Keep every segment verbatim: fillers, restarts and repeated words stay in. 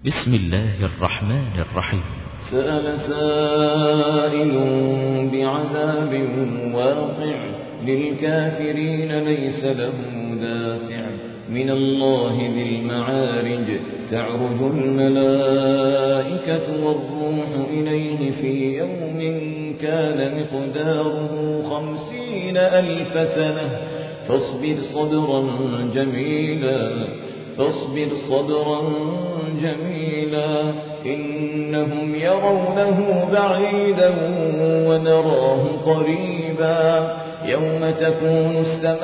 بسم الله الرحمن الرحيم. سأل سائل بعذاب واقع للكافرين ليس له دافع من الله ذي المعارج تعرج الملائكة والروح إليه في يوم كان مقداره خمسين ألف سنة فاصبر صبرا جميلا فاصبر صبرا جميلا إنهم يرونه بعيدا ونراه قريبا يوم تكون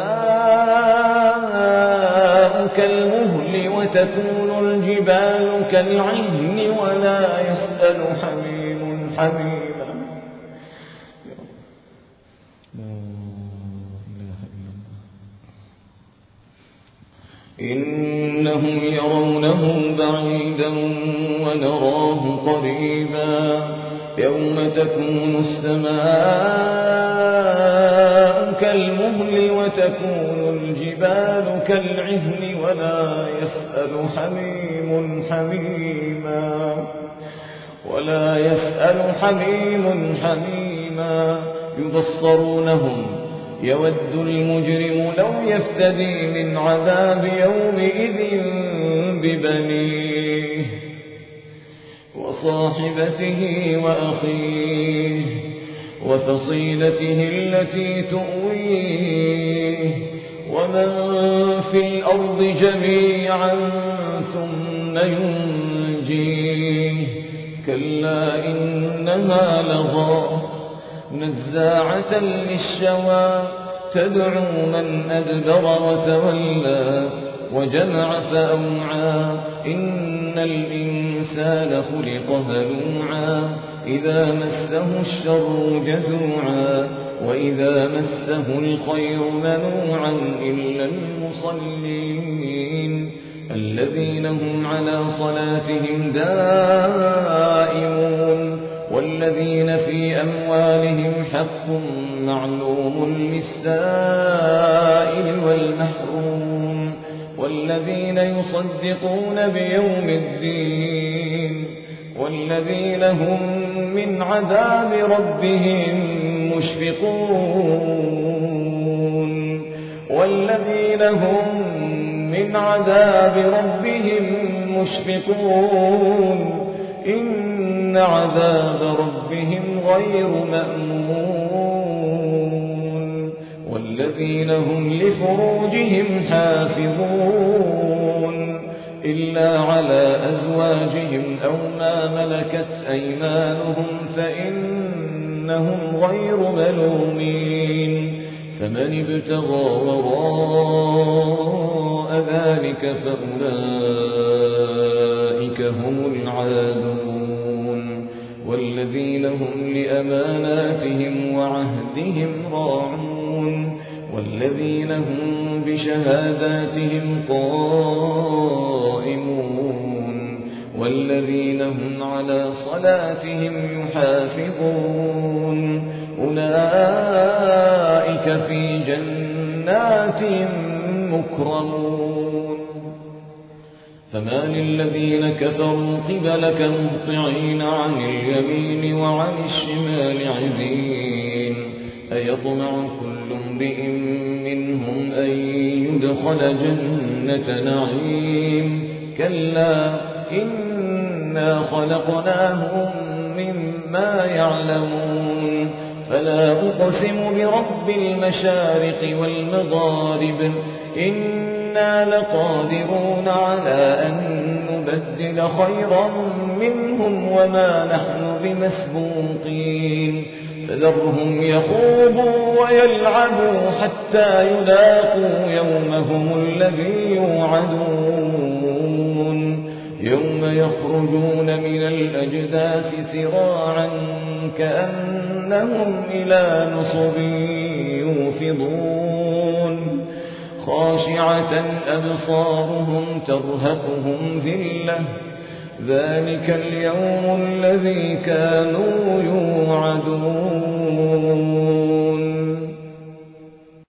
السماء كالمهل وتكون الجبال كالعهن ولا يسأل حميم حميما. إنهم يرونه بعيدا ونراه قريبا يوم تكون السماء كالمهل وتكون الجبال كالعهن ولا يسأل حميم حميما ولا يسأل حميم حميما يبصرونهم يود المجرم لو يفتدي من عذاب يومئذ ببنيه وصاحبته وأخيه وفصيلته التي تؤويه ومن في الأرض جميعا ثم ينجيه كلا إنها لظى نزاعة للشوى تدعو من أدبر وتولى وجمع فأوعى إن الإنسان خلق هلوعا إذا مسه الشر جزوعا وإذا مسه الخير منوعا إلا المصلين الذين هم على صلاتهم دائمون والذين في أموالهم حق معلوم للسائل والمحروم والذين يصدقون بيوم الدين والذين هم من عذاب ربهم مشفقون والذين هم من عذاب ربهم مشفقون إن عذاب ربهم غير مأمون والذين هم لفروجهم حافظون إلا على أزواجهم أو ما ملكت أيمانهم فإنهم غير ملومين فمن ابتغى وراء ذلك فأولئك هم العادون والذين هم لأماناتهم وعهدهم راعون والذين هم بشهاداتهم قائمون والذين هم على صلاتهم يحافظون أولئك في جنات مكرمون فما للذين كفروا قبلك مهطعين عن اليمين وعن الشمال عزين أيطمع كل امرئ منهم أن يدخل جنة نعيم كلا إنا خلقناهم مما يعلمون فلا أقسم برب المشارق والمغارب إنا لقادرون على أن نبدل خيرا منهم وما نحن بمسبوقين فذرهم يخوضوا ويلعبوا حتى يلاقوا يومهم الذي يوعدون يوم يخرجون من الأجداث سراعا كأنهم إلى نصب يوفضون خاشعة أبصارهم ترهقهم ذلة ذلك اليوم الذي كانوا يوعدون.